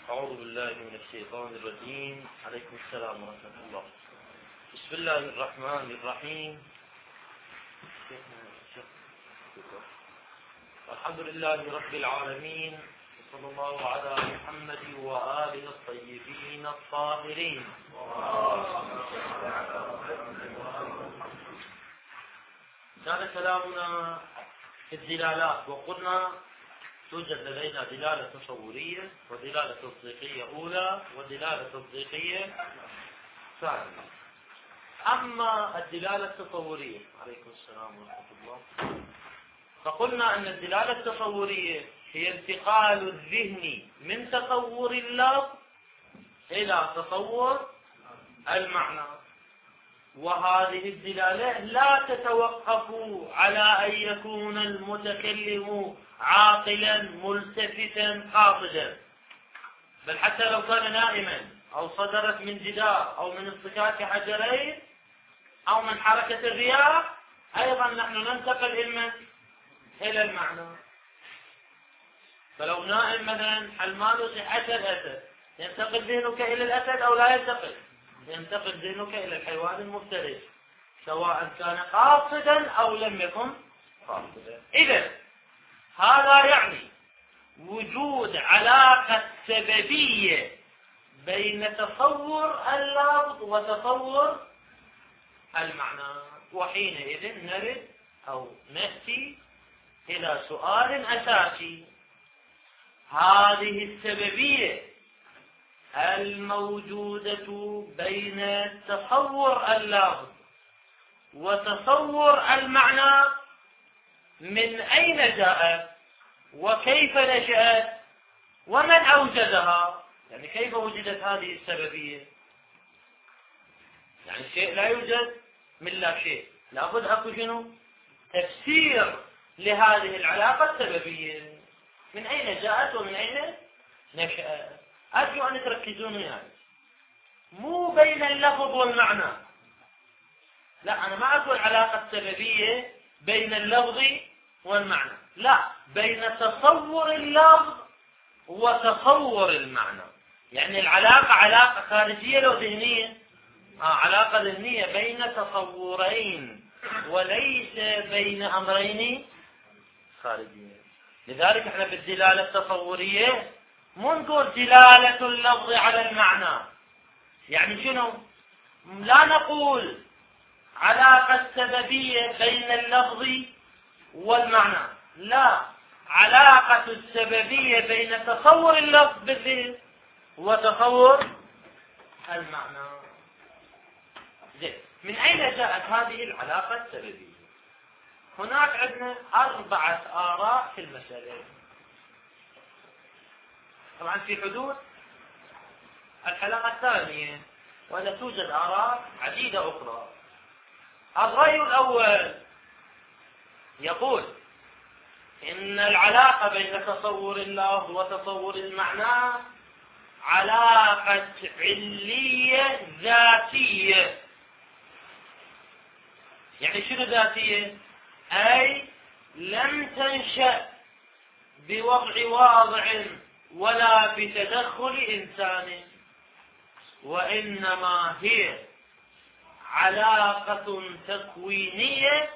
أعوذ بالله من الشيطان الرجيم. عليكم السلام ورحمة الله. بسم الله الرحمن الرحيم. الحمد لله رب العالمين، صلى الله على محمد وآله الطيبين الطاهرين. كان كلامنا في الدلالات، وقلنا توجد لدينا دلالة تصورية ودلالة تصديقية أولى ودلالة تصديقية ثانية. أما الدلالة التصورية، عليكم السلام ورحمة الله، فقلنا أن الدلالة التصورية هي انتقال الذهن من تصور اللفظ إلى تصور المعنى، وهذه الدلالة لا تتوقف على أن يكون المتكلم عاقلا ملتفتا قاصدا، بل حتى لو كان نائما أو صدرت من جدار أو من اصطكاك حجرين أو من حركة الرياح، أيضا نحن ننتقل إلى المعنى. فلو نائم مثلا حلمان صحة الأسد، ينتقل ذهنك إلى الأسد أو لا ينتقل؟ ينتقل ذهنك إلى الحيوان المفترس، سواء كان قاصدا أو لم يكن قاصدا. إذن هذا يعني وجود علاقة سببية بين تصور اللفظ وتصور المعنى، وحينئذ نرد أو نأتي إلى سؤال أساسي: هذه السببية الموجودة بين تصور اللفظ وتصور المعنى من أين جاءت وكيف نشأت ومن أوجدها؟ يعني كيف وجدت هذه السببية؟ يعني شيء لا يوجد من لا شيء، لابد أكو شنو؟ تفسير لهذه العلاقة السببية، من أين جاءت ومن أين نشأت. أرجو أن تركزون يعني مو بين اللفظ والمعنى، لا، أنا ما أقول علاقة سببية بين اللفظ والمعنى، لا، بين تصور اللفظ وتصور المعنى. يعني العلاقة علاقة خارجية لو ذهنية، علاقة ذهنية بين تصورين وليس بين أمرين خارجيين. لذلك احنا بالدلالة التصورية مو نقول دلالة اللفظ على المعنى، يعني شنو؟ لا نقول علاقة سببية بين اللفظ والمعنى، لا، علاقة السببية بين تصور اللفظ بالذهن وتصور المعنى. زين، من أين جاءت هذه العلاقة السببية؟ هناك عندنا 4 آراء في المسألة، طبعا في حدود الحلقة الثانية، ولا توجد آراء عديدة أخرى. الرأي الأول يقول إن العلاقة بين تصور اللفظ وتصور المعنى علاقة علية ذاتية. يعني شنو ذاتية؟ أي لم تنشأ بوضع واضع ولا بتدخل إنسان، وإنما هي علاقة تكوينية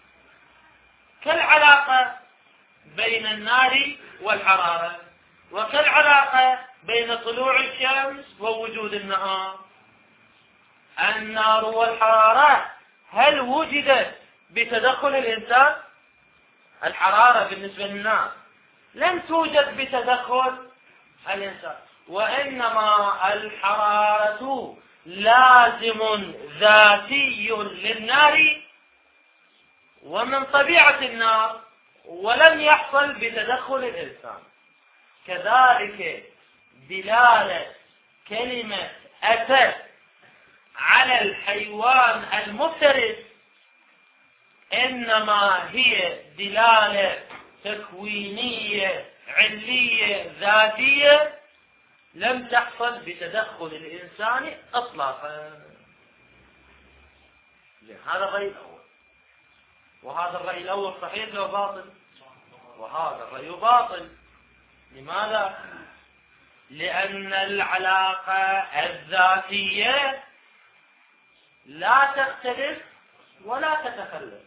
كالعلاقة بين النار والحرارة، وكالعلاقة بين طلوع الشمس ووجود النهار. النار والحرارة هل وجدت بتدخل الإنسان؟ الحرارة بالنسبة للنار لم توجد بتدخل الإنسان، وإنما الحرارة لازم ذاتي للنار ومن طبيعة النار، ولم يحصل بتدخل الإنسان. كذلك دلالة كلمة أتى على الحيوان المفترس إنما هي دلالة تكوينية علية ذاتية لم تحصل بتدخل الإنسان إطلاقا. هذا الرأي الأول. وهذا الرأي الأول صحيح لو باطل؟ وهذا الرأي باطل. لماذا؟ لأن العلاقة الذاتية لا تختلف ولا تتخلف.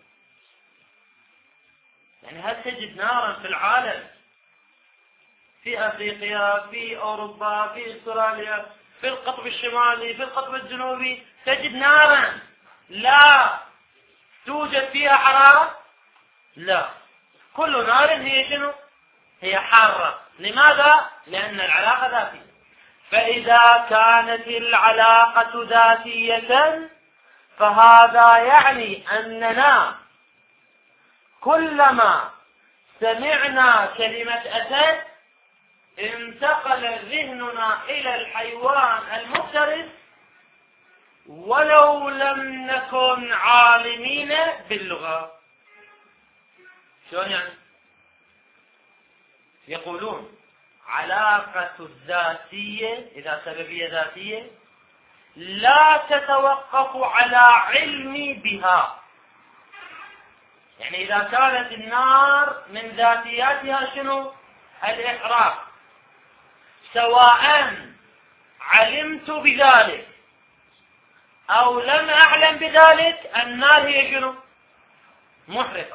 يعني هل تجد نارا في العالم، في أفريقيا، في أوروبا، في أستراليا، في القطب الشمالي، في القطب الجنوبي، تجد نارا لا توجد فيها حرارة؟ لا، كل نار هي شنو؟ هي حارة. لماذا؟ لأن العلاقة ذاتية. فإذا كانت العلاقة ذاتية فهذا يعني أننا كلما سمعنا كلمة أسد انتقل ذهننا إلى الحيوان المفترس ولو لم نكن عالمين باللغة. شلون يعني؟ يقولون علاقة الذاتية إذا سببية ذاتية لا تتوقف على علمي بها. يعني إذا كانت النار من ذاتياتها شنو؟ الإحراق، سواء علمت بذلك أو لم أعلم بذلك، النار هي شنو؟ محرقة.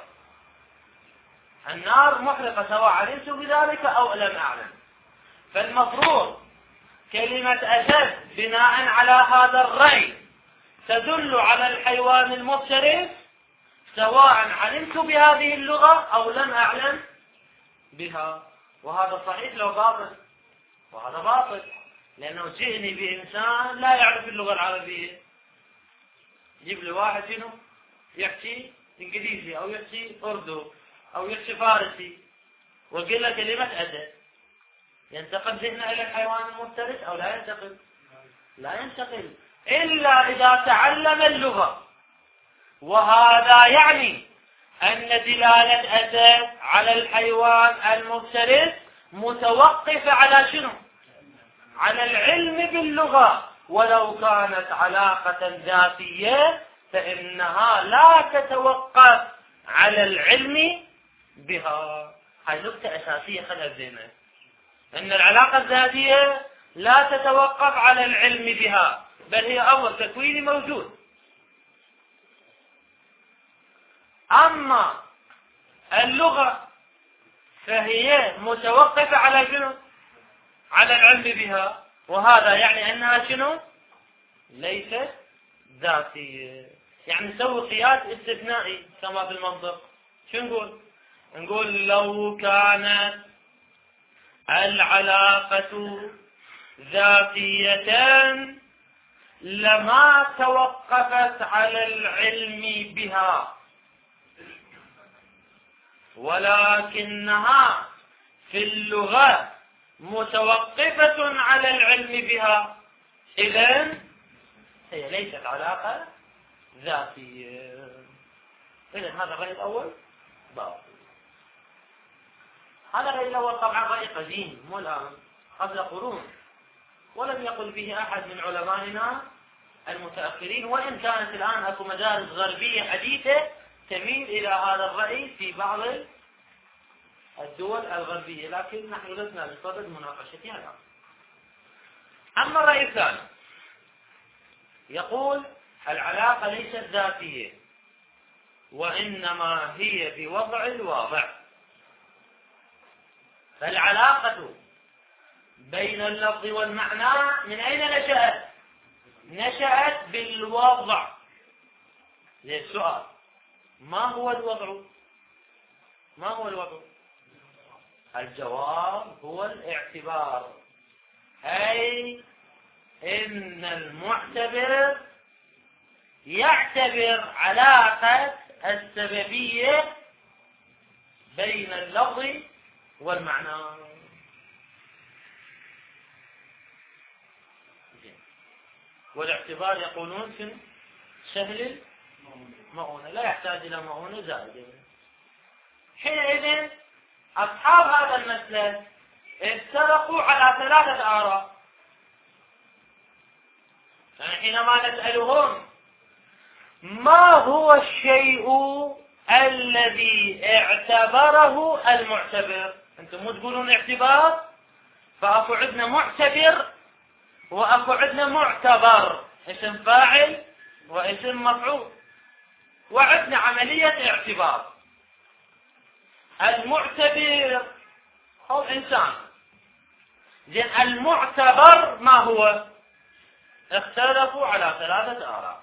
النار محرقة سواء علمت بذلك أو لم أعلم. فالمفروض كلمة أسد بناء على هذا الرأي تدل على الحيوان المفترس سواء علمت بهذه اللغة أو لم أعلم بها. وهذا صحيح لو باطل، وهذا باطل، لأنه جئني بإنسان لا يعرف اللغة العربية، جيب لي واحد شنو يحكي إنجليزي أو يحكي أردو أو يحكي فارسي وقل له كلمة أسد، ينتقل ذهنه إلى الحيوان المفترس أو لا ينتقل؟ لا ينتقل إلا إذا تعلم اللغة. وهذا يعني أن دلالة أسد على الحيوان المفترس متوقفة على شنو؟ على العلم باللغة. ولو كانت علاقة ذاتية فإنها لا تتوقف على العلم بها. هاي نقطة أساسية خلها بذهنك، أن العلاقة الذاتية لا تتوقف على العلم بها، بل هي أمر تكويني موجود. أما اللغة فهي متوقفة على شنو؟ على العلم بها، وهذا يعني أنها شنو؟ ليست ذاتية. يعني نسوي قياس استثنائي كما في المنطق. شو نقول؟ نقول لو كانت العلاقة ذاتية لما توقفت على العلم بها، ولكنها في اللغة متوقفة على العلم بها، إذن هي ليست علاقة ذاتية. إذن هذا الرأي الأول باطل. هذا الرأي الأول طبعا رأي قديم مو الآن، قبل قرون، ولم يقل به أحد من علمائنا المتأخرين، وإن كانت الآن أكو مدارس غربية حديثة تميل إلى هذا الرأي في بعض الدول الغربية، لكن نحن لسنا بصدد مناقشتها الآن. أما الرأي الثاني يقول العلاقة ليست ذاتية وإنما هي بوضع الواضع. فالعلاقة بين اللفظ والمعنى من أين نشأت؟ نشأت بالوضع. السؤال: ما هو الوضع؟ ما هو الوضع؟ الجواب هو الاعتبار، أي إن المعتبر يعتبر علاقة السببية بين اللفظ والمعنى. والاعتبار يقولون في سهل المؤونة، لا يحتاج إلى مؤونة زائدة. حينئذ أصحاب هذا المسلك افترقوا على 3 آراء. يعني حينما نسألهم ما هو الشيء الذي اعتبره المعتبر، أنتم مو تقولون اعتبار، فأكو عندنا معتبر وأكو عندنا معتبر، اسم فاعل واسم مفعول، وعندنا عملية اعتبار. المعتبر هو الإنسان. زين، المعتبر ما هو؟ اختلفوا على 3 آراء.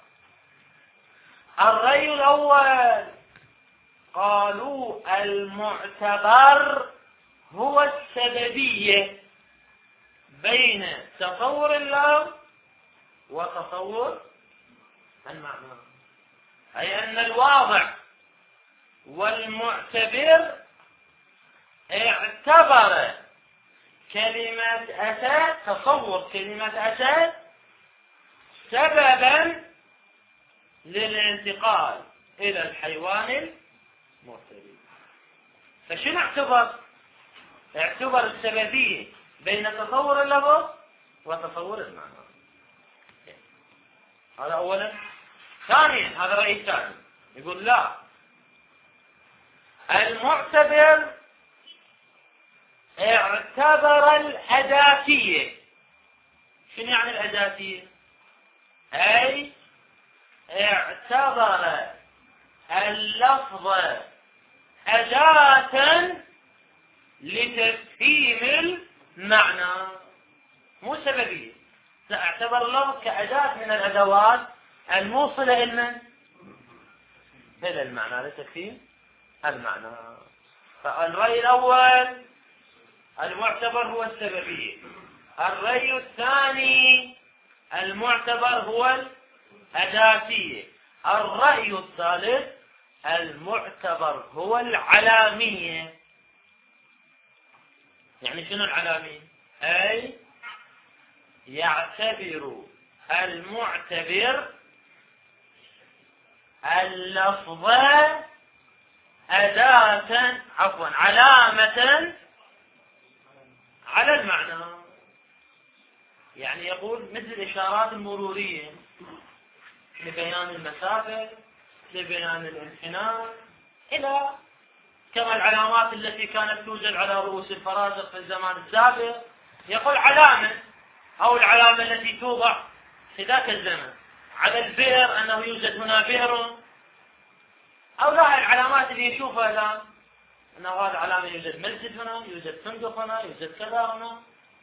الرأي الأول قالوا المعتبر هو السببية بين تصور اللفظ وتصور المعنى، أي أن الواضع والمعتبر اعتبر كلمة أسد، تصور كلمة أسد سببا للانتقال إلى الحيوان المرتبط. فشنو اعتبر؟ اعتبر السببية بين تصور اللفظ وتصور المعنى. هذا أولا. ثانيا، هذا رأي ثاني، يقول لا، المعتبر اعتبر الأداتية. شنو يعني الأداتية؟ أي اعتبر اللفظ أداة لتفهيم المعنى، مو سببية. اعتبر اللفظ كأداة من الأدوات الموصلة إلى المعنى، لتفهيم المعنى. فالرأي الأول المعتبر هو السببية. الرأي الثاني المعتبر هو الأداتية. الرأي الثالث المعتبر هو العلامية. يعني شنو العلامية؟ أي يعتبر المعتبر اللفظ أداة، علامة على المعنى. يعني يقول مثل الإشارات المرورية لبيان المسافة، لبيان الانحناء، إلى كما العلامات التي كانت توجد على رؤوس الفرازق في الزمان السابق. يقول علامة، أو العلامة التي توضع في ذاك الزمن على البئر، أنه يوجد هنا بئر، أو لا العلامات اللي يشوفها الآن، أنه هذا علامة يوجد مسجد هنا، يوجد فندق هنا، يوجد كذا هنا.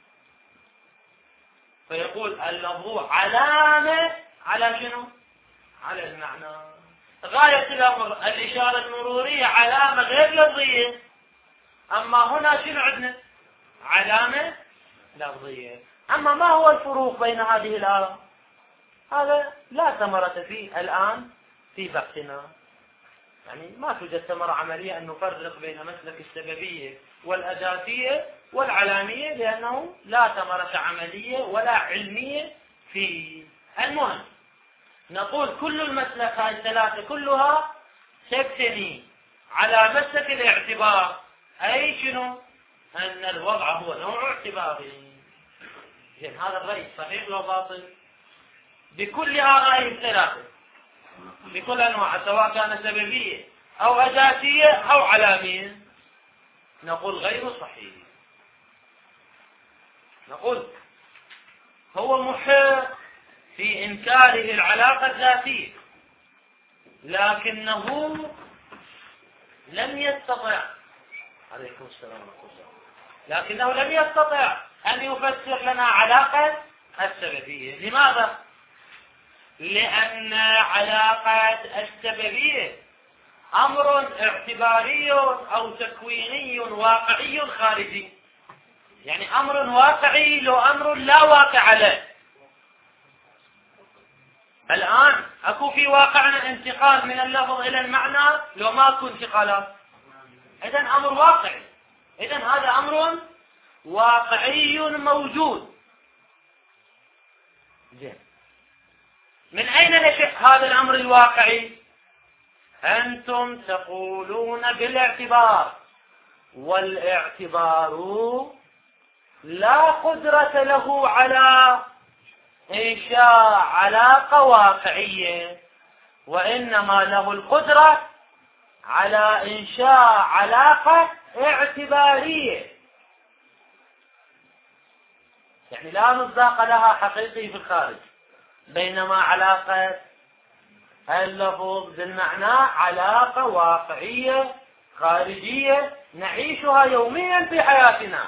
فيقول اللفظ علامة على شنو؟ على المعنى. غاية الأمر الإشارة المرورية علامة غير لفظية، أما هنا شنو عندنا؟ علامة لفظية. أما ما هو الفروق بين هذه الآراء؟ هذا لا ثمرة فيه الآن في بحثنا. يعني ما توجد ثمرة عملية أن نفرق بين مسلك السببية والأداتية والعلامية، لأنه لا ثمرة عملية ولا علمية فيه. المهم نقول كل المسلك هذه الثلاثة كلها تبتني على مسلك الاعتبار، أي شنو؟ أن الوضع هو نوع اعتباري. زين، هذا الرأي صحيح لو باطل؟ بكل آرائه الثلاثة، بكل أنواع، سواء كان سببية أو أداتية أو علامية، نقول غير صحيح. نقول هو محق في إنكاره العلاقة الذاتية، لكنه لم يستطع، عليكم السلام ورحمة الله، لكنه لم يستطع أن يفسر لنا علاقة السببية. لماذا؟ لأن علاقة السببية أمر اعتباري أو تكويني واقعي خارجي. يعني أمر واقعي لو أمر لا واقع له. الآن أكو في واقعنا انتقال من اللفظ إلى المعنى لو ما أكو انتقالات، إذن أمر واقعي، إذن هذا أمر واقعي موجود. زين، من أين نشأ هذا الأمر الواقعي؟ أنتم تقولون بالاعتبار، والاعتبار لا قدرة له على إنشاء علاقة واقعية، وإنما له القدرة على إنشاء علاقة اعتبارية. يعني لا مصداق لها حقيقي في الخارج، بينما علاقة اللفظ بالمعنى علاقة واقعية خارجية نعيشها يوميا في حياتنا.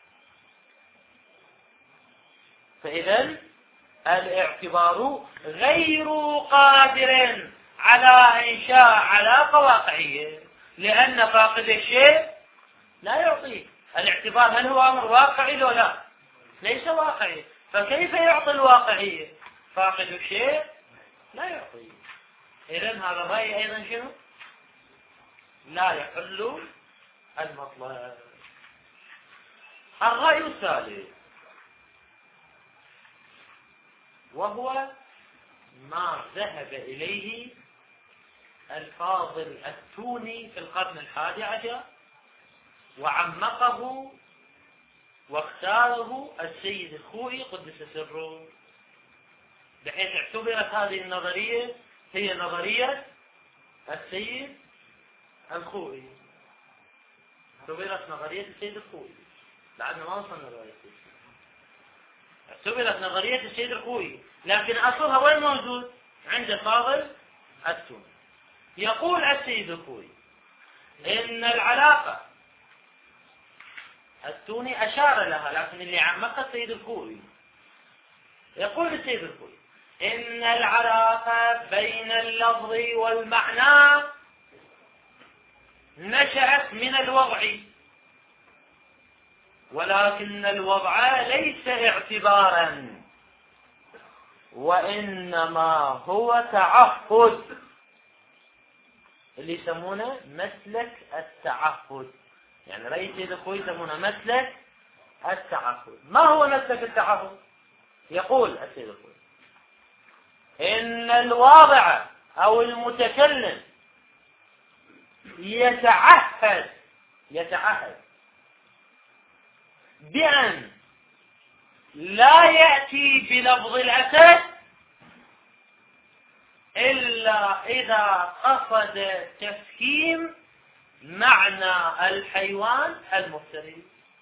فإذا الاعتبار غير قادر على إنشاء علاقة واقعية، لأن فاقد الشيء لا يعطيه. الاعتبار هل هو أمر واقعي لو لا؟ ليس واقعي، فكيف يعطي الواقعية؟ فاقد الشيء لا يعطيه. إذن هذا الرأي أيضا شنو؟ لا يحل المطلب. الرأي الثالث وهو ما ذهب إليه الفاضل التوني في القرن 11 وعمقه واختاره السيد الخوئي قدس سره، بحيث اعتبرت هذه النظرية هي نظرية السيد الخوئي. اعتبرت نظرية السيد الخوئي، بعدنا ما وصلنا نظرية السيد. اعتبرت نظرية السيد الخوئي، لكن أصلها وين موجود؟ عند فاضل التوني. يقول السيد الخوئي إن العلاقة، التوني أشار لها لكن اللي عمقها السيد الخوئي. يقول السيد الخوئي إن العلاقة بين اللفظ والمعنى نشأت من الوضع، ولكن الوضع ليس اعتبارا، وإنما هو تعهد، اللي يسمونه مسلك التعهد. يعني رأي السيد الخوئي يسمونه مسلك التعهد. ما هو مسلك التعهد؟ يقول السيد الخوئي إن الواضع أو المتكلم يتعهد بأن لا يأتي بلفظ الأسد إلا إذا قصد تفهيم معنى الحيوان المفترس.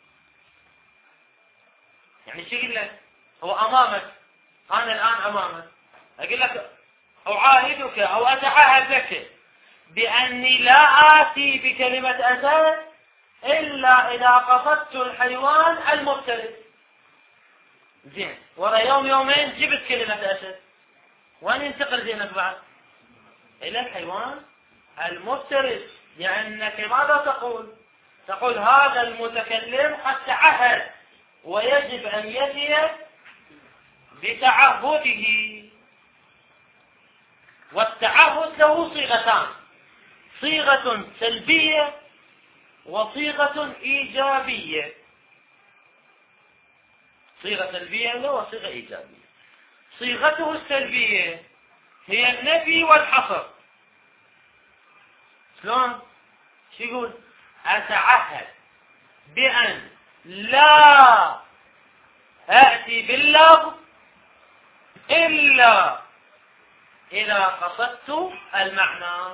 يعني شو يقول لك؟ هو أمامك، أنا الآن أمامك، أقول لك أعاهدك أو أتعهد لك بأني لا آتي بكلمة أسد إلا إذا قصدت الحيوان المفترس. زين، ورا يوم يومين جبت كلمة أسد، وين ينتقل ذهنك بعد؟ إلى الحيوان المفترس، لأنك ماذا تقول؟ تقول هذا المتكلم قد تعهد ويجب أن يأتي بتعهده. والتعهد له صيغتان، صيغة سلبية وصيغة إيجابية. صيغة سلبية له وصيغة إيجابية. صيغته السلبية هي النفي والحصر. شلون؟ شو يقول؟ أتعهد بأن لا أأتي باللفظ إلا إذا قصدت المعنى.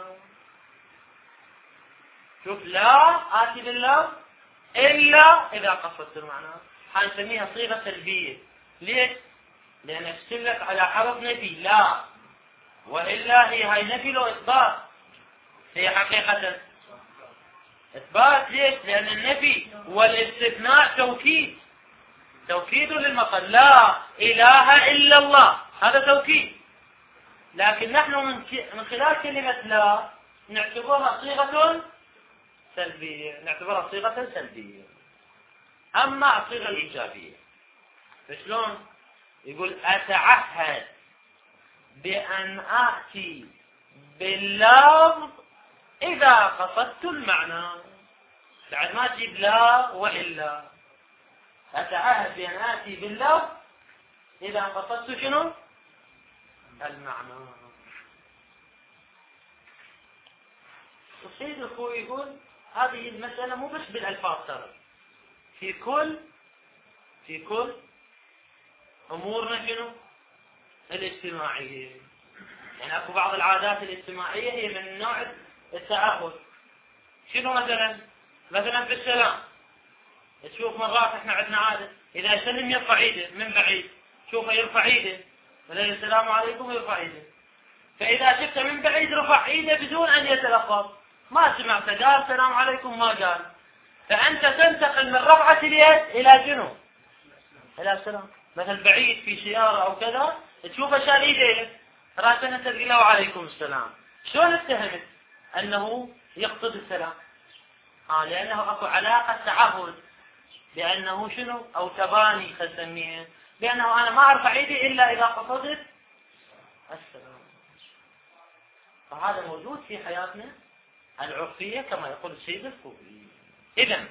شوف، لا آتي باللفظ إلا إذا قصدت المعنى. هنسميها صيغة سلبية. ليش؟ لأن اشتملت على حرف نفي لا، وإلا هي نفي لو إثبات. هي حقيقة إثبات. ليش؟ لأن النفي والاستثناء توكيد للمقال. لا إله إلا الله، هذا توكيد. لكن نحن من خلال كلمة لا نعتبرها صيغة سلبية. أما الصيغة الإيجابية فشلون؟ يقول أتعهد بأن آتي باللفظ إذا قصدت المعنى. بعد ما تجيب لا وإلا، أتعهد بأن آتي باللفظ إذا قصدت شنو؟ المعنى. السيد الخوئي يقول هذه المسألة مو بس بالألفاظ، ترى في كل أمورنا شنو؟ الاجتماعية. يعني أكو بعض العادات الاجتماعية هي من نوع التعهد. شنو مثلا في السلام تشوف مرات احنا عندنا عادة إذا سلم يرفع ايده من بعيد، شوفه يرفع ايده، السلام عليكم يرفع ايده. فإذا شفت من بعيد رفع ايده بدون أن يتلفظ، ما سمعت قال السلام عليكم ما قال، فأنت تنتقل من رفعة اليد إلى شنو؟ إلى السلام. مثل بعيد في سيارة أو كذا تشوفه شال ايده راسا أنت تقول له وعليكم السلام، شلون اتهمت أنه يقصد السلام؟ لأنه أكو علاقة تعهد، بأنه شنو أو تباني خلسميها، بأنه أنا ما أرفع ايدي إلا إذا قصدت السلام. فهذا موجود في حياتنا العرفية كما يقول السيد الخوئي. إذن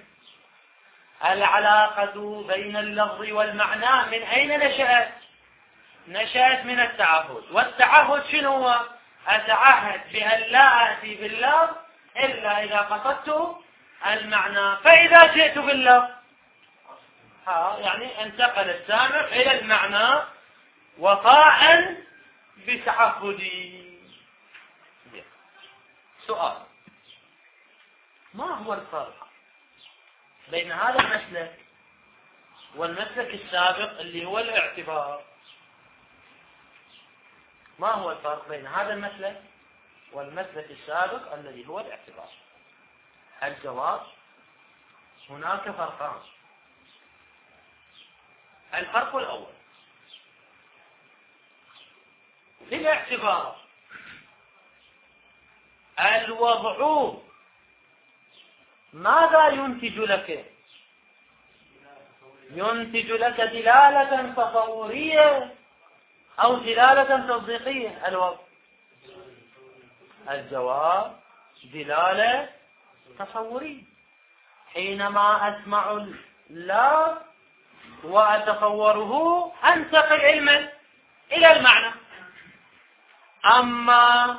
العلاقة بين اللفظ والمعنى من أين نشأت؟ نشأت من التعهد. والتعهد شنو هو؟ أتعهد بأن لا آتي باللفظ إلا إذا قصدت المعنى، فإذا جئت باللفظ يعني انتقل السامع إلى المعنى وفاء بتعهدي. سؤال: ما هو الفرق بين هذا المسلك والمسلك السابق اللي هو الاعتبار؟ ما هو الفرق بين هذا المسلك والمسلك السابق الذي هو الاعتبار؟ الجواب: هناك فرقان. الفرق الأول: في الاعتبار الوضع ماذا ينتج لك؟ ينتج لك دلالة تصورية أو دلالة تصديقية؟ الوضع. الجواب: دلالة تصورية. حينما أسمع لا وأتصوره أنتقل علما إلى المعنى. أما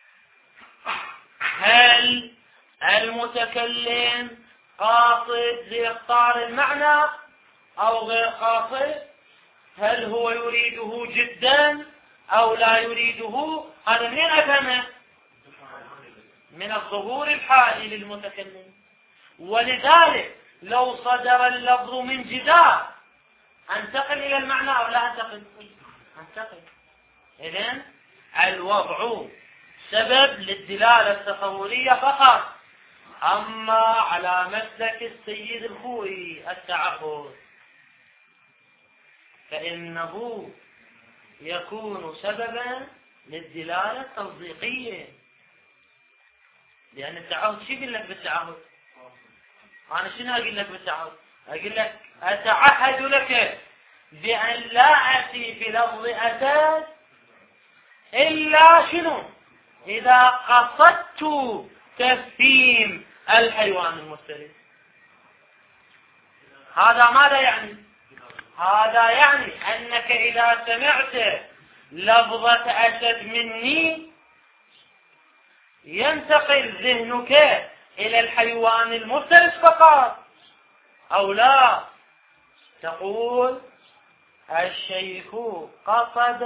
هل المتكلم قاصد لإخطار المعنى أو غير قاصد؟ هل هو يريده جدا أو لا يريده؟ هذا منين أفهمه؟ من الظهور الحالي للمتكلم. ولذلك لو صدر اللفظ من جدار أنتقل إلى المعنى أو لا أنتقل؟ أنتقل. إذن الوضع سبب للدلالة التصورية فقط. أما على مسلك السيد الخوئي التعهد فإنه يكون سببا للدلالة التصديقية. لأن التعهد شو يقول لك بالتعهد؟ أنا شنو أقول لك بالتعهد؟ أقول لك أتعهد لك بأن لا أتي بلفظ أساس إلا شنو؟ إذا قصدت تفهيم الحيوان المفترس. هذا ماذا يعني؟ هذا يعني أنك إذا سمعت لفظة أسد مني ينتقل ذهنك إلى الحيوان المفترس فقط، أو لا تقول الشيخ قصد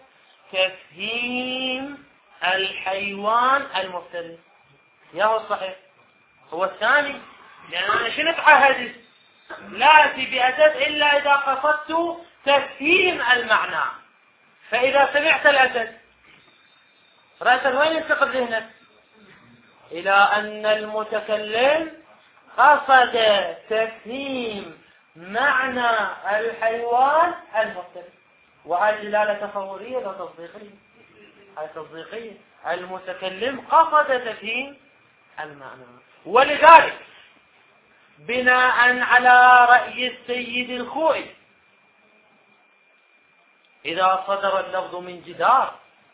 تفهيم الحيوان المفترس. يا هو الصحيح هو الثاني، لأن أنا شنو تعهدت؟ لا أتي بأسد إلا إذا قصدت تفهيم المعنى. فإذا سمعت الأسد رأسا وين ينتقل ذهنك؟ إلى أن المتكلم قصد تفهيم معنى الحيوان المفترس. وهذه دلالة تصورية لا تصديقية؟ هذه تصديقية. المتكلم قصد تفهيم المعنى. ولذلك بناء على رأي السيد الخوئي إذا صدر اللفظ من جدار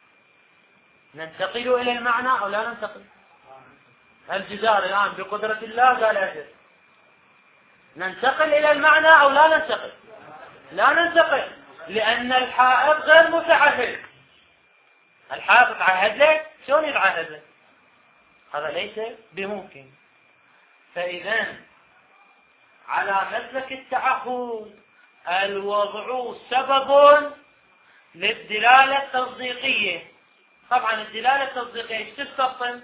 ننتقل إلى المعنى أو لا ننتقل؟ الجدار الآن بقدرة الله قال أسد، ننتقل إلى المعنى أو لا ننتقل؟ لا ننتقل، لأن الحائط غير متعهد. الحائط تعهد له، شلون يتعهد له؟ هذا ليس بممكن. فإذا على مسلك التعهد الوضع سبب للدلالة التصديقية. طبعا الدلالة التصديقية ايش تستبطن؟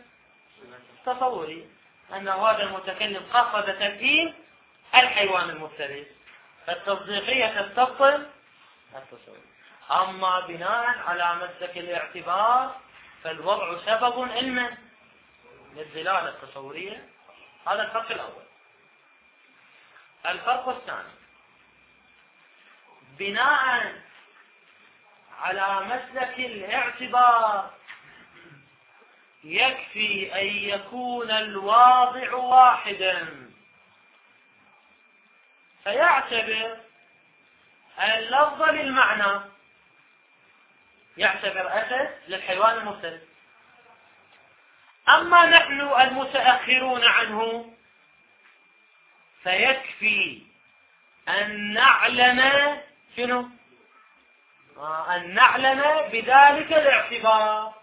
تصوري أن هذا المتكلم قصد تفهيم الحيوان المفترس. فالتصديقية تستبطل التصور. أما بناء على مسلك الاعتبار فالوضع سبب علما للدلالة التصورية. هذا الفرق الأول. الفرق الثاني: بناء على مسلك الاعتبار يكفي أن يكون الواضع واحدا، فيعتبر اللفظ للمعنى، يعتبر أسد للحيوان المفترس. أما نحن المتأخرون عنه فيكفي أن نعلم شنو؟ أن نعلم بذلك الاعتبار،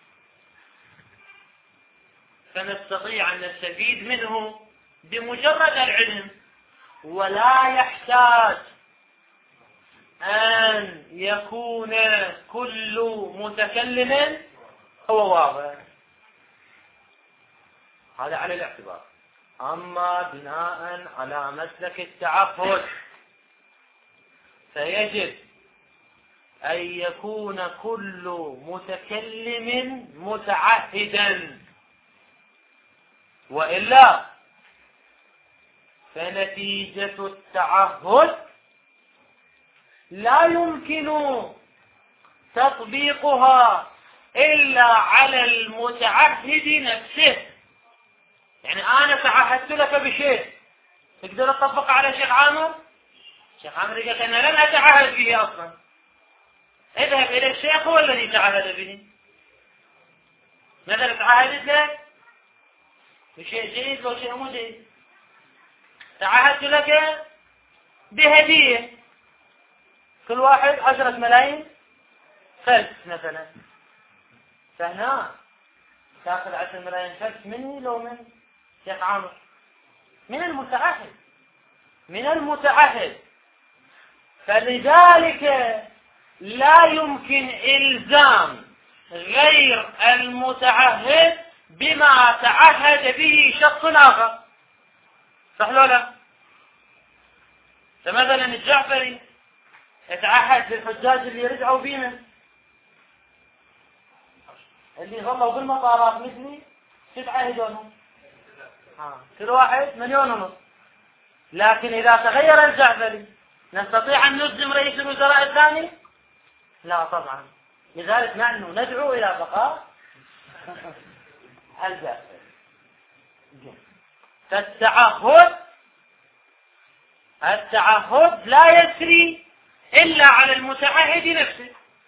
فنستطيع أن نستفيد منه بمجرد العلم، ولا يحتاج أن يكون كل متكلم هو واضح. هذا على الاعتبار. أما بناء على مسلك التعهد فيجب أن يكون كل متكلم متعهدا، وإلا فنتيجة التعهد لا يمكن تطبيقها إلا على المتعهد نفسه. يعني أنا تعهدت لك بشيء، تقدر تطبق على شيخ عامر؟ شيخ عامر يقول أنا لم أتعهد به أصلا. اذهب إلى الشيخ هو الذي تعهد به. مثلا تعهدت لك بشيء جيد لو شيء مو جيد، تعهدت لك بهدية، كل واحد 10 ملايين فلس مثلا، فهنا تأخذ 10 ملايين فلس مني لو من شيخ عامر؟ من المتعهد، من المتعهد. فلذلك لا يمكن إلزام غير المتعهد بما تعهد به شخص آخر، صح لو لا؟ فمثلا الجعفري يتعهد بالحجاج اللي يرجعوا بينا، اللي ظلوا بالمطارات مثلي، تتعهدونهم كل واحد 1.5 مليون. لكن إذا تغير الجعفري نستطيع أن نلزم رئيس الوزراء الثاني؟ لا طبعا. لذلك نحن ندعو إلى بقاء الجعفري. فالتعهد لا يسري إلا على المتعهد نفسه.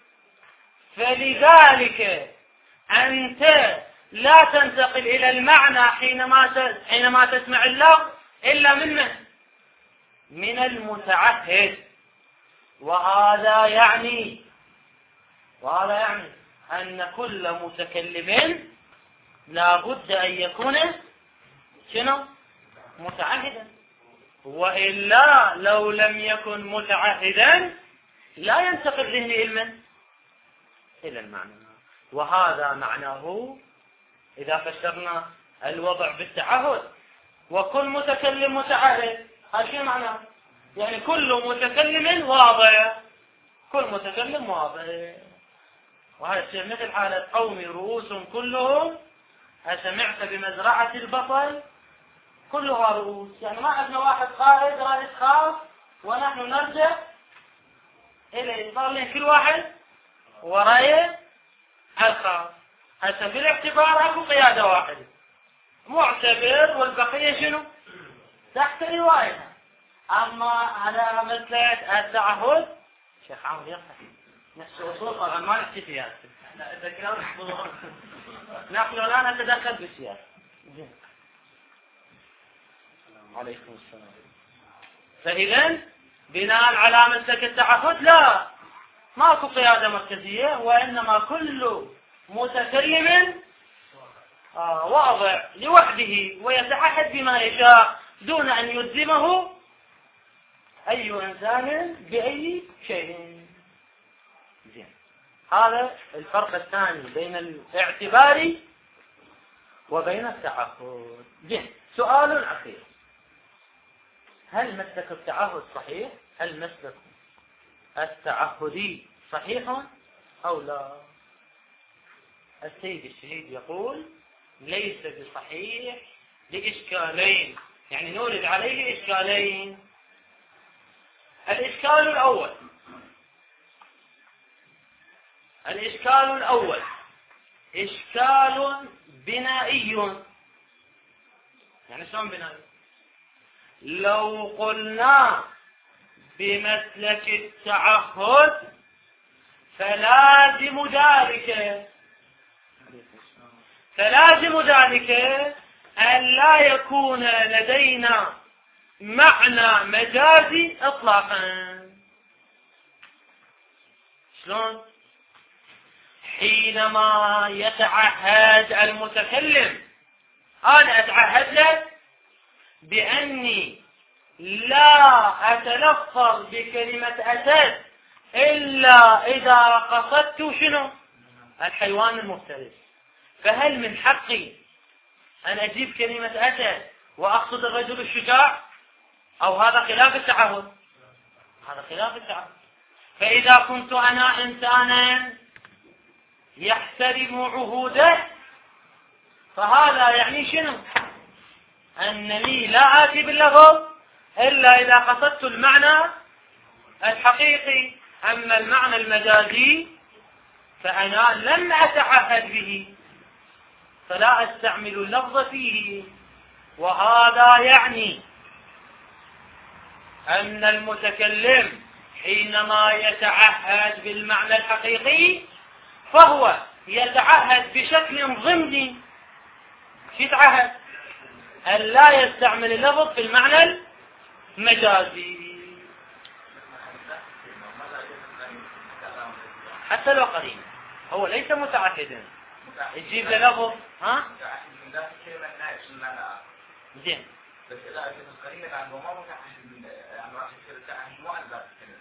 فلذلك أنت لا تنتقل إلى المعنى حينما تسمع اللفظ إلا من المتعهد. وهذا يعني أن كل متكلم لا بد أن يكون شنو؟ متعهدا، وإلا لو لم يكن متعهدا لا ينتقل ذهني علما إلى المعنى. وهذا معناه إذا فسرنا الوضع بالتعهد. وكل متكلم متعهد، هذا شو معناه؟ يعني كل متكلم واضح، كل متكلم واضح. وهذا الشيء مثل حالة قوم رؤوس كلهم أسمعت بمزرعة البطل كلها رؤوس. يعني ما عندنا واحد قائد رئيس خاص ونحن نرجع إليه، صار لنا كل واحد وراء الخاص. هسه في الاعتبار اكو قيادة واحدة معتبر، والبقية شنو؟ تحت رواية. أما على مسألة التعهد شيخ عامر يفتح نفس أصول طبعا ما نحكي فيها. نحن لا نتدخل بالسياسة. عليكم السلام. فإذا بناء على مسلك التعهد لا ماكو قيادة مركزية، وإنما كل متكلم واضع لوحده ويتعهد بما يشاء دون أن يلزمه أي إنسان بأي شيء. زين. هذا الفرق الثاني بين الاعتبار وبين التعهد. زين. سؤال أخير: هل مسلك التعهد صحيح؟ هل مسلك التعهدي صحيح أو لا؟ السيد الشهيد يقول ليس بصحيح لإشكالين، يعني نورد عليه إشكالين. الإشكال الأول إشكال بنائي. يعني شلون بنائي؟ لو قلنا بمسلك التعهد فلازم ذلك أن لا يكون لدينا معنى مجازي إطلاقا. شلون؟ حينما يتعهد المتكلم، أنا أتعهد لك بأني لا أتلفظ بكلمة أسد إلا إذا قصدت شنو؟ الحيوان المفترس. فهل من حقي أن أجيب كلمة أسد وأقصد الرجل الشجاع؟ أو هذا خلاف التعهد؟ هذا خلاف التعهد. فإذا كنت أنا إنسانا يحترم عهوده فهذا يعني شنو؟ أنني لا آتي باللفظ إلا إذا قصدت المعنى الحقيقي. أما المعنى المجازي فأنا لم أتعهد به فلا أستعمل اللفظ فيه. وهذا يعني أن المتكلم حينما يتعهد بالمعنى الحقيقي فهو يتعهد بشكل ضمني. يتعهد أن لا يستعمل اللفظ في المعنى المجازي حتى لو قريب. هو ليس متعهدا يجيب له لفظ. ها؟ زين. بس إذا كنت القرينة كان ما متعهد يعني راح يصير التعهد مؤذر.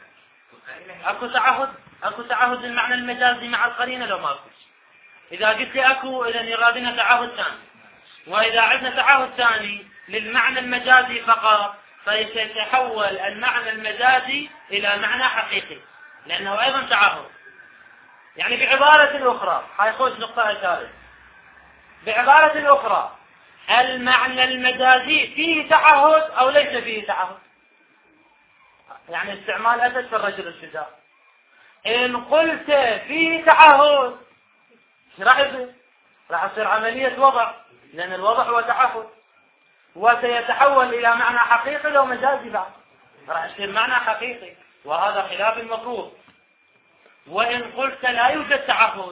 اكو تعهد للمعنى المجازي مع القرينة لو ماكو. إذا قلت لي اكو إذا يرادنا تعهد ثاني، وإذا عندنا تعهد ثاني للمعنى المجازي فقط فسيتحول المعنى المجازي إلى معنى حقيقي لأنه أيضا تعهد. يعني بعبارة أخرى حيخش نقطة ثالثة. بعبارة أخرى المعنى المجازي فيه تعهد أو ليس فيه تعهد؟ يعني استعمال أسد في الرجل الشجاع. إن قلت فيه تعهد راح يصير؟ راح يصير عملية وضع، لأن الوضع هو تعهد وسيتحول إلى معنى حقيقي لو مجازي بعد راح يصير معنى حقيقي، وهذا خلاف المفروض. وإن قلت لا يوجد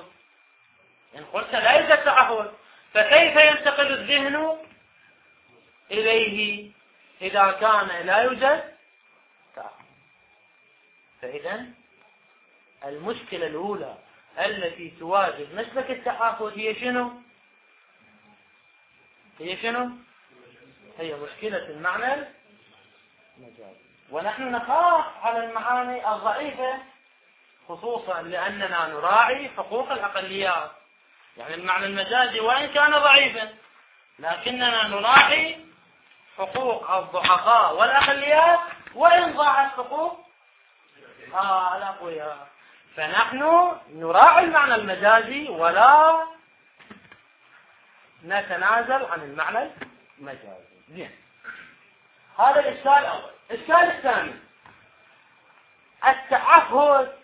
تعهد فكيف ينتقل الذهن إليه إذا كان لا يوجد تعهد؟ فإذا المشكلة الأولى التي تواجه مسلك التعهد هي شنو؟ هي مشكلة المعنى المجازي. ونحن نخاف على المعاني الضعيفة خصوصا لأننا نراعي حقوق الأقليات. يعني المعنى المجازي وإن كان ضعيفا لكننا نراعي حقوق الضعفاء والأقليات وإن ضاعت حقوق الأقوياء. فنحن نراعي المعنى المجازي ولا نتنازل عن المعنى المجازي. زين، هذا الإشكال الأول. الإشكال الثاني التعهد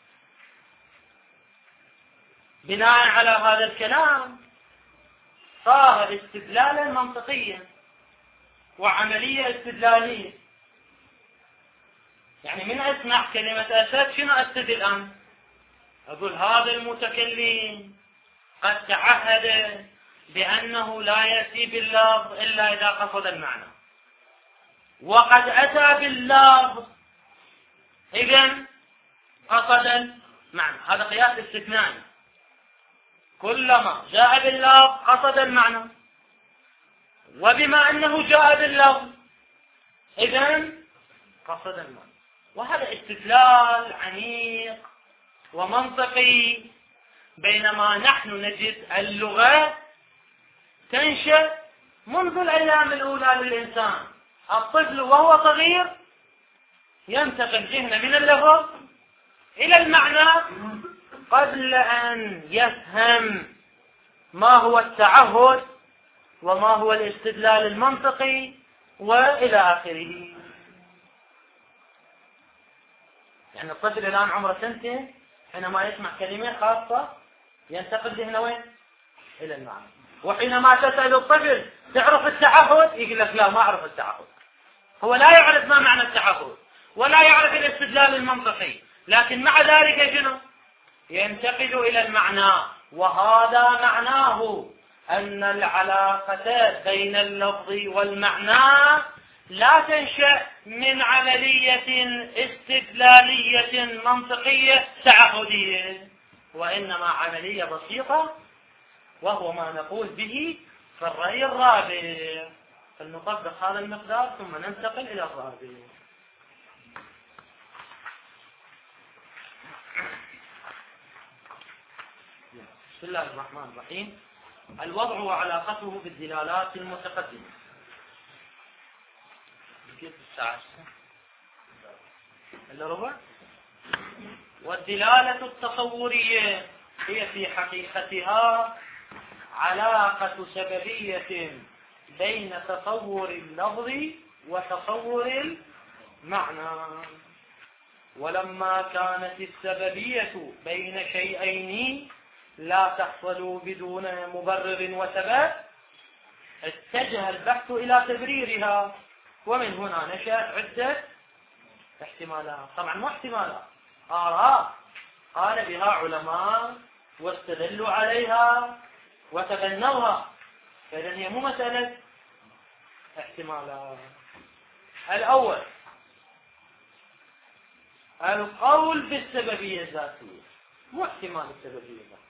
بناء على هذا الكلام صار استدلالا منطقيا وعملية استدلالية. يعني من أسمع كلمة أسد شنو أستدل الآن؟ أقول هذا المتكلم قد تعهد بأنه لا يأتي باللفظ إلا إذا قصد المعنى، وقد أتى باللفظ إذن قصد المعنى. هذا قياس استثنائي، كلما جاء باللفظ قصد المعنى، وبما أنه جاء باللفظ إذن قصد المعنى. وهذا استدلال عميق ومنطقي، بينما نحن نجد اللغة تنشأ منذ الأيام الأولى للإنسان الطفل وهو صغير ينتقل ذهنه من اللفظ إلى المعنى قبل أن يفهم ما هو التعهد وما هو الاستدلال المنطقي وإلى آخره. يعني الطفل الآن عمره سنتين حينما يسمع كلمة خاصة ينتقل ذهنه وين؟ إلى المعنى. وحينما تسأل الطفل تعرف التعهد يقول لك لا ما أعرف التعهد. هو لا يعرف ما معنى التعهد ولا يعرف الاستدلال المنطقي، لكن مع ذلك شنو؟ ينتقل إلى المعنى. وهذا معناه أن العلاقة بين اللفظ والمعنى لا تنشأ من عملية استدلالية منطقية تعهدية، وإنما عملية بسيطة، وهو ما نقول به في الرأي الرابع. فلنطبق هذا المقدار ثم ننتقل إلى الرابع. بسم الله الرحمن الرحيم. الوضع وعلاقته بالدلالات المتقدمة. كيف الساعة؟ إلا ربع. والدلالة التصورية هي في حقيقتها علاقة سببية بين تصور اللفظ وتصور المعنى. ولما كانت السببية بين شيئين لا تحصل بدون مبرر وسبب اتجه البحث إلى تبريرها، ومن هنا نشأت عدة احتمالات. طبعا مو احتمالات، آراء قال بها علماء واستدلوا عليها وتبنوها. فإذن هي مو مسألة احتمالات. الأول القول بالسببية الذاتية، مو احتمال السببية الذاتية.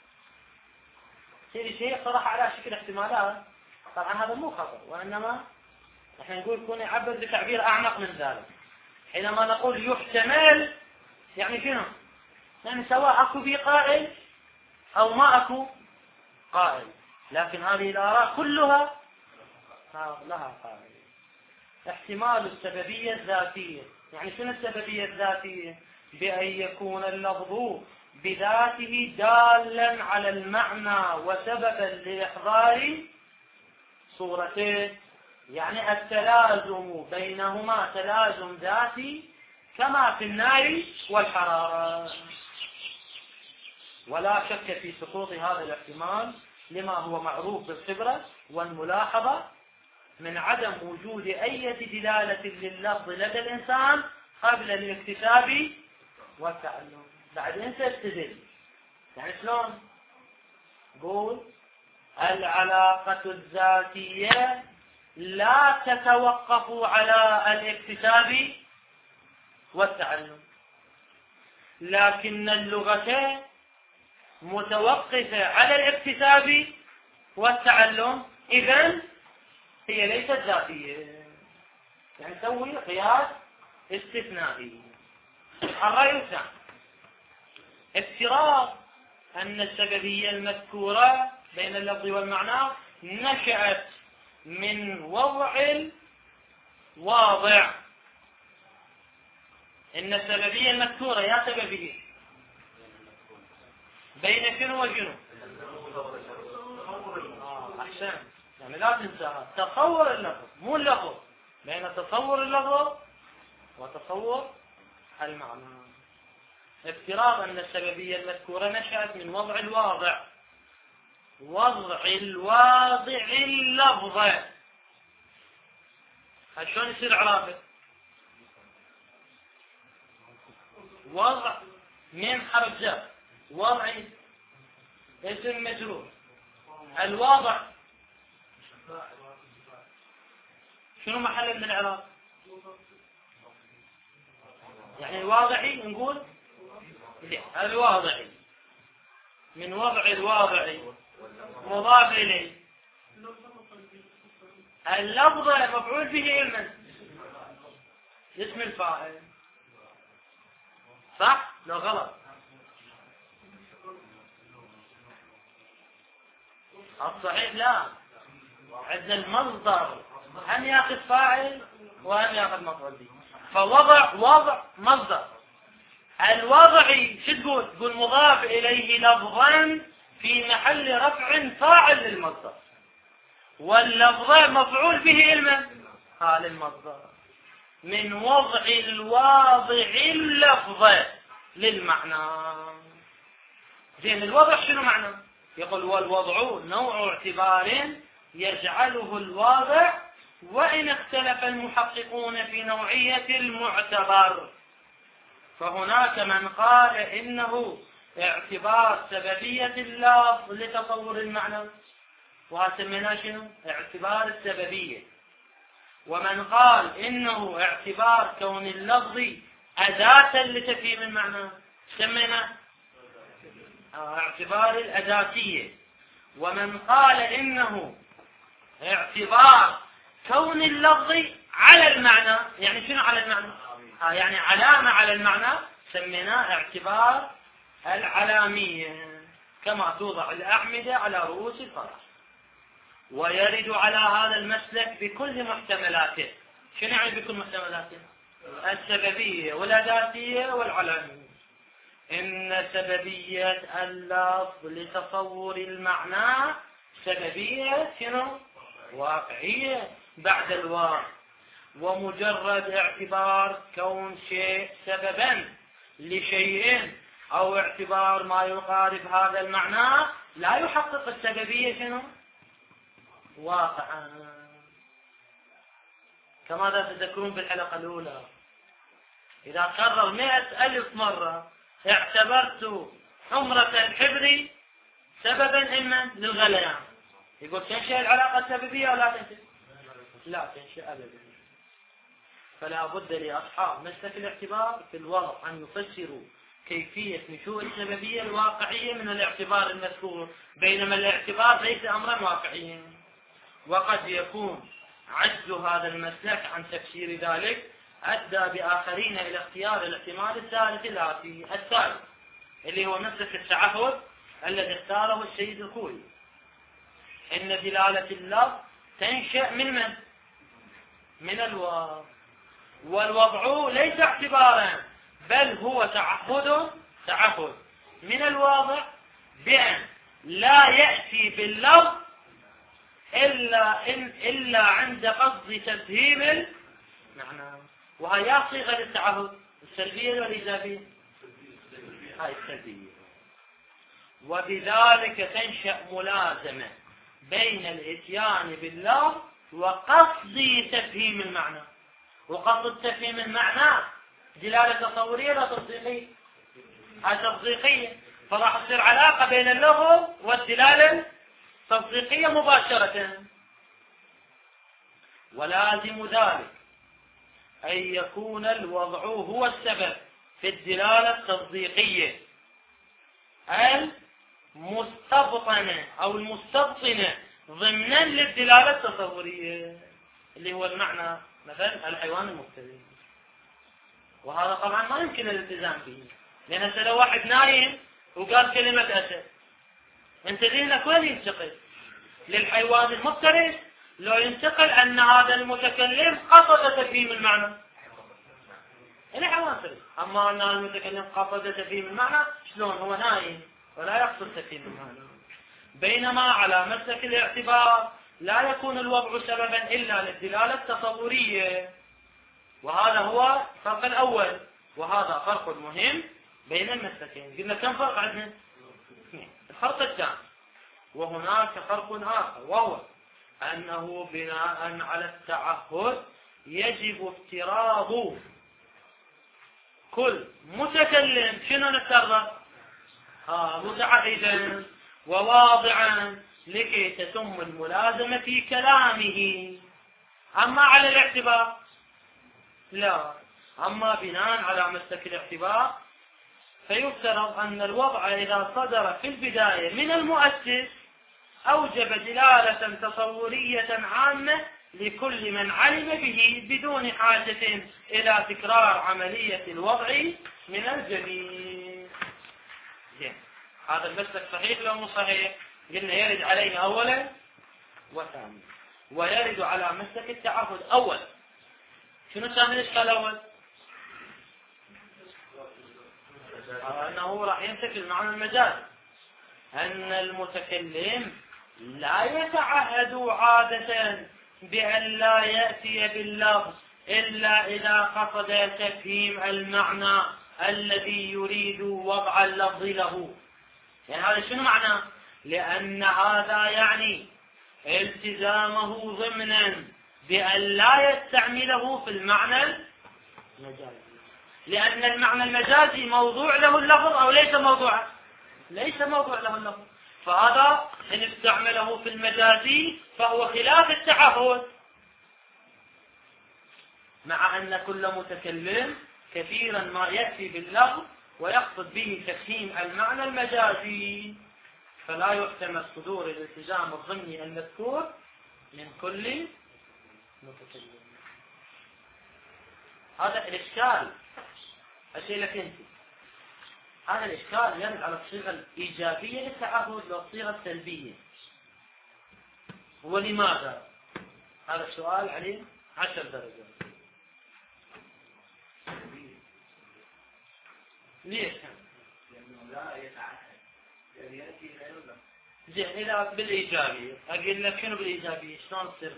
شيء صراحة على شكل احتمالات، طبعا هذا مو خطأ، وإنما نحن نقول كون يعبر بتعبير أعمق من ذلك. حينما نقول يحتمل يعني شنو؟ يعني سواء أكو به قائل أو ما أكو قائل، لكن هذه الآراء كلها لها قائل. احتمال السببية الذاتية، يعني شنو السببية الذاتية؟ بأن يكون اللفظ بذاته دالا على المعنى وسببا لإحضار صورته، يعني التلازم بينهما تلازم ذاتي كما في النار والحرارة. ولا شك في سقوط هذا الاحتمال لما هو معروف بالخبرة والملاحظة من عدم وجود أي دلالة لللفظ لدى الإنسان قبل الاكتساب والتعلم. بعد انت استدل، يعني شلون؟ قول العلاقة الذاتية لا تتوقف على الاكتساب والتعلم، لكن اللغة متوقفة على الاكتساب والتعلم، إذن هي ليست ذاتية. يعني نسوي قياس استثنائي. الرأي الثاني افتراض أن السببية المذكورة بين اللفظ والمعنى نشأت من وضع الواضع. إن السببية المذكورة يا سببية بين شنو وشنو؟ أحسن، يعني لا تنساها. تصور اللفظ مو اللفظ، بين تصور اللفظ وتصور المعنى. افتراض أن السببية المذكورة نشأت من وضع الواضع. وضع الواضع اللفظ شلون يصير عرافة؟ وضع من حرف جر، وضع اسم مجرور. الواضع شنو محل من الإعراب؟ يعني الواضعي نقول الواضعي من وضع الواضعي مضاف إليه. اللفظ مفعول به علما اسم الفاعل، صح؟ لا غلط. الصحيح لا، عندنا المصدر هم ياخذ فاعل وهم ياخذ مفعول به. وضع مصدر. الوضعي شو تقول؟ تقول مضاف إليه لفظا في محل رفع فاعل للمصدر، واللفظ مفعول به للمصدر، من وضع الواضع اللفظ للمعنى. زين، الوضع شنو معنى؟ يقول والوضع نوع اعتبار يجعله الواضع، وإن اختلف المحققون في نوعية المعتبر، فهناك من قال إنه اعتبار سببية اللفظ لتصور المعنى، وسميناه شنو؟ اعتبار السببية. ومن قال إنه اعتبار كون اللفظ أداة لتفهيم المعنى، سميناه اعتبار الأداتية. ومن قال إنه اعتبار كون اللفظ على المعنى، يعني شنو على المعنى؟ يعني علامة على المعنى، سميناه اعتبار العلامية، كما توضع الأعمدة على رؤوس الفرس. ويرد على هذا المسلك بكل محتملاته. شنو يعني بكل محتملاته؟ السببية والأداتية والعلامية. إن سببية اللفظ لتصور المعنى سببية شنو؟ واقعية بعد الواقع. ومجرد اعتبار كون شيء سببا لشيء أو اعتبار ما يقارب هذا المعنى لا يحقق السببية شنو؟ واقعا. كما تذكرون بالحلقة الأولى، إذا كرر 100,000 مرة اعتبرت حمرة الحبر سببا إما للغليان، يقول تنشئ العلاقة السببية ولا تنشئ؟ لا تنشئ أبدا. فلا بد لأصحاب مسلك الاعتبار في الوضع أن يفسروا كيفية نشوء السببية الواقعية من الاعتبار المذكور، بينما الاعتبار ليس أمرا واقعيا. وقد يكون عجز هذا المسلك عن تفسير ذلك أدى بآخرين إلى اختيار الاحتمال الثالث الآتي الثالث، اللي هو مسلك التعهد الذي اختاره السيد الخوئي، إن دلالة اللفظ تنشأ من الوضع، والوضع ليس اعتبارا بل هو تعهد من الواضع، بأن لا يأتي باللفظ إلا عند قصد تفهيم المعنى. وهي صيغة التعهد السلبية والإيجابية؟ هاي السلبية. وبذلك تنشأ ملازمة بين الإتيان باللفظ وقصد تفهيم المعنى. وقصد تفهيم المعنى دلالة تصورية لا تصديقية؟ هاي تصديقية، فراح تصير علاقة بين اللفظ والدلالة تصديقية مباشرة. ولازم ذلك أن يكون الوضع هو السبب في الدلالة التصديقية المستبطنة أو المستبطنة ضمنا للدلالة التصورية، اللي هو المعنى مثلا الحيوان المفترس. وهذا طبعا ما يمكن الالتزام به، لأن لو واحد نايم وقال كلمة أسد، انت ذهنك وين ينتقل؟ للحيوان المفترس، لو ينتقل أن هذا المتكلم قصد تفهيم المعنى الحيوان فرس. أما أن المتكلم قصد تفهيم المعنى، شلون هو نايم ولا يقصد تفهيم المعنى. بينما على مسلك الاعتبار لا يكون الوضع سببا إلا للدلالة التصورية. وهذا هو الفرق الأول، وهذا فرق مهم بين المسلكين. قلنا كم فرق عندنا؟ الفرق الثاني، وهناك فرق آخر، وهو أنه بناء على التعهد يجب افتراض كل متكلم شنو نفترض؟ متعهدا وواضعا لكي تتم الملازمة في كلامه. أما على الاعتبار لا. أما بناء على مسلك الاعتبار فيفترض أن الوضع إذا صدر في البداية من المؤسس أوجب دلالة تصورية عامة لكل من علم به بدون حاجة إلى تكرار عملية الوضع من الجميع. هذا المسلك صحيح لو مو صحيح؟ قلنا يرد عليه أولا وثانيا. ويرد على مسلك التعهد. أول شنو كان الإشكال الأول؟ أنه راح يمسك المعنى المجازي، أن المتكلم لا يتعهد عادة بأن لا يأتي باللفظ إلا إذا قصد تفهيم المعنى الذي يريد وضع اللفظ له. يعني هذا شنو معناه؟ لأن هذا يعني التزامه ضمنا بأن لا يستعمله في المعنى المجازي، لأن المعنى المجازي موضوع له اللفظ أو ليس موضوعا؟ ليس موضوع له اللفظ، فهذا إن استعمله في المجازي فهو خلاف التعهد، مع أن كل متكلم كثيرا ما يأتي باللفظ ويقصد به تفهيم المعنى المجازي، فلا يحتمل صدور الالتزام الضمني المذكور من كل متكلم. هذا الإشكال أشيء لك أنت، هذا الإشكال يرد على الصيغة الإيجابية للتعهد والصيغة السلبية. ولماذا؟ هذا السؤال عليه 10 درجات. ليش؟ لأنه لا يتعهد، يعني يأتي غير له. زين إذا بالإيجابية أقول لك شنو بالإيجابية؟ شلون تصير؟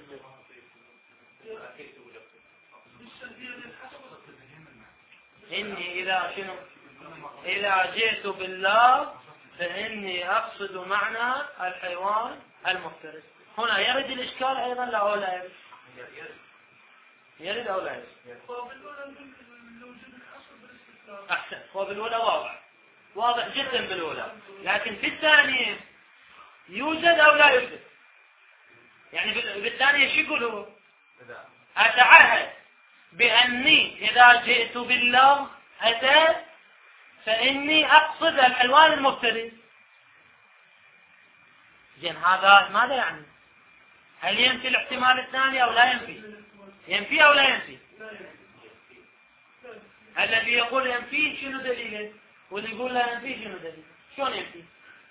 إني إذا شنو؟ إذا جئت بالله فإني أقصد معنى الحيوان المفترس. هنا يرد الإشكال أيضا لا أو لا يرد؟ يرد أو لا يرد؟ أحسن. وبالأولى واضح جدا بالأولى، لكن في الثانية يوجد أو لا يوجد؟ يعني بالثانية شو يقول هو؟ أتعهد بأني إذا جئت بالله أتى فإني أقصد الحيوان المفترس. زين هذا ماذا يعني؟ هل ينفي الاحتمال الثاني أو لا ينفي؟ ينفي أو لا ينفي؟ الذي يقول ينفي شنو دليله؟ واللي يقول لا ينفي شنو دليله؟ شلون ينفي؟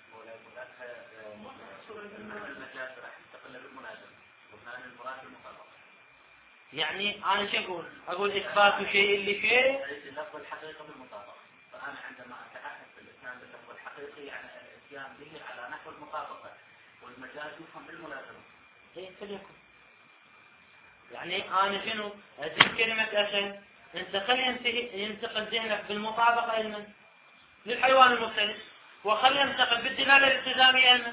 يعني أنا شو أقول إثبات شيء لشيء؟ اللفظ الحقيقي بالمطابقة. فأنا عندما أتعهد بالإتيان باللفظ الحقيقي يعني الإتيان به على نحو المطابقة، والمجاز يفهم بالملازمة. إيه فليكن. يعني أنا شنو أزيد كلمة أشن ينتقل ذهنك بالمطابقة علما للحيوان المختلف، وخلي ينتقل بالدلالة الالتزامية علما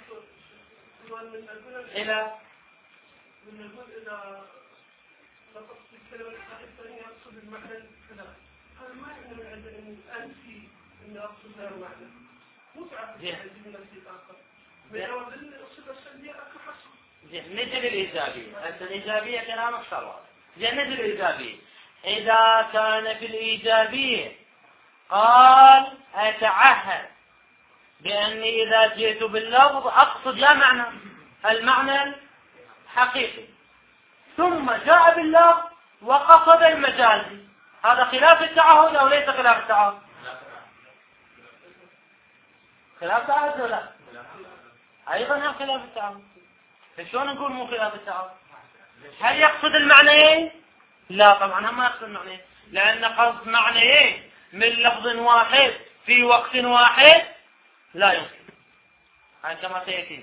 إلى لقد الكلمة الحقيقية يقصد المعنى الكلام. هذا ما يعني من عند أنفي إن أقصد هذا المعنى. متعة في نفسي آخر. من أول الصفة السلبية أكو حصر. زين نجي للإيجابية. أنت الإيجابية كلامك صار. زين نجي للإيجابية. إذا كان في الإيجابية قال أتعهد بأني إذا جئت باللفظ أقصد لا معنى المعنى الحقيقي، ثم جاء بالله وقصد المجازي، هذا خلاف التعهد أو ليس خلاف التعهد؟ خلاف التعهد ولا لا؟ أيضا هم خلاف التعهد. فشلون نقول مو خلاف التعهد؟ هل يقصد المعنيين؟ لا طبعا هم ما يقصد المعنيين، لأن قصد معنيين من لفظ واحد في وقت واحد لا يمكن. هاي كما سيأتينا.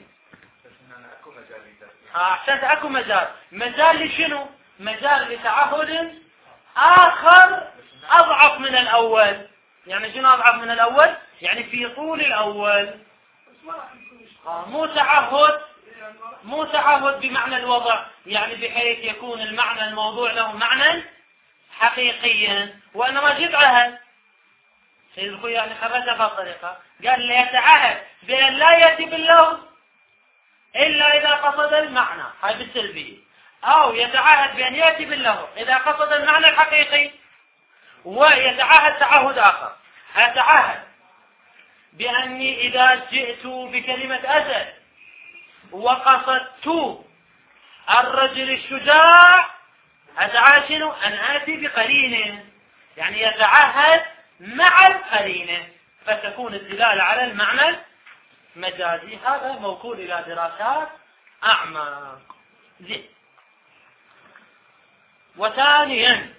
أحسنت. أكو مجال لشنو؟ مجال لتعهد آخر أضعف من الأول. يعني شنو أضعف من الأول؟ يعني في طول الأول. مو تعهد بمعنى الوضع، يعني بحيث يكون المعنى الموضوع له معنى حقيقيا، وإنما جد عهد. سيد الخوي يعني خرجها بهالطريقة، قال لا يتعهد بأن لا يأتي باللفظ إلا إذا قصد المعنى، هاي بالسلبية، أو يتعهد بأن يأتي باللفظ إذا قصد المعنى الحقيقي، ويتعهد تعهد آخر. أتعهد بأني إذا جئت بكلمة أسد وقصدت الرجل الشجاع أتعهد شنو؟ أن آتي بقرينه، يعني يتعهد مع القرينه فتكون الدلالة على المعنى مجازي. هذا موكول إلى دراسات أعمق. زين. وثانيا،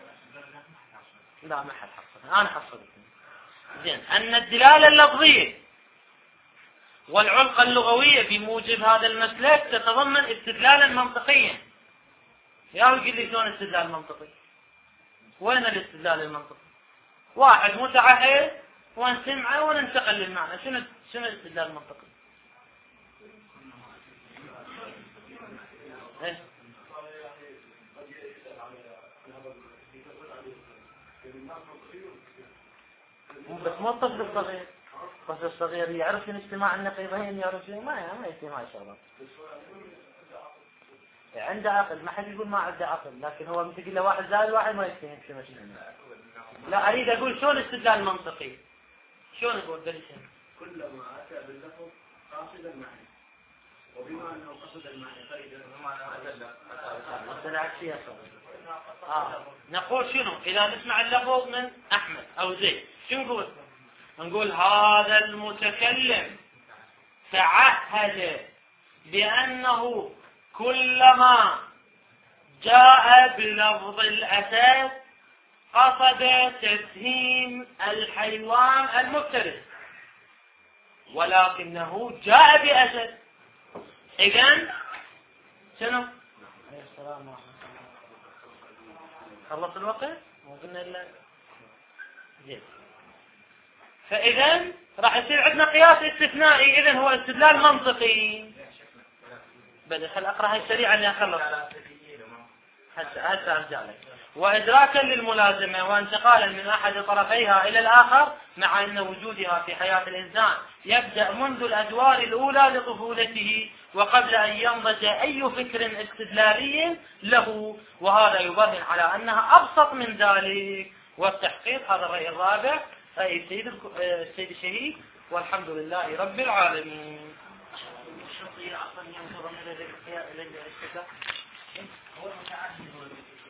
لا ما حد حصل، أنا حصلت. زين، أن الدلالة اللفظية والعلقة اللغوية بموجب هذا المسلك تتضمن استدلالا منطقيا. يا يقول لي شلون استدلال منطقي؟ وين الاستدلال المنطقي؟ واحد متعهد ونسمعه وننتقل للمعنى، شنو الاستدلال المنطقي؟ إيه؟ بس مو الطفل الصغير، الطفل الصغير يعرف من اجتماع النقيضين، يعرف ما يجتمع شغلات. عنده عقل، ما حد يقول ما عنده عقل، لكن هو مثل له واحد زائد واحد ما يفهم شو مشكلة. لا أريد أقول شلون استدلال منطقي، شلون أقول بالشيء؟ كلما أتى باللفظ قاصدا المعنى، وبما أنه قصد المعنى فإذا نقول شنو إذا نسمع اللفظ من أحمد أو زيد شو نقول؟ نقول هذا المتكلم تعهد بأنه كلما جاء بلفظ الأسد قصد تفهيم الحيوان المفترس، ولكنه جاء بأسد. إذن شنو؟ خلص الوقت؟ مو قلنا إلا زين. فإذن راح يصير عندنا قياس استثنائي، إذن هو استدلال منطقي. بدي خل أقرأ هاي سريعا لأخلص حتى أرجع لك. وإدراكا للملازمة وانتقالا من أحد طرفيها إلى الآخر، مع أن وجودها في حياة الإنسان يبدأ منذ الأدوار الأولى لطفولته وقبل أن ينضج أي فكر استدلالي له، وهذا يبرهن على أنها أبسط من ذلك. والتحقيق هذا الرأي الرابع، رأي السيد الشهيد، والحمد لله رب العالمين. الشرطية أصلا ينظر إلى الاستدلال هو المتعهد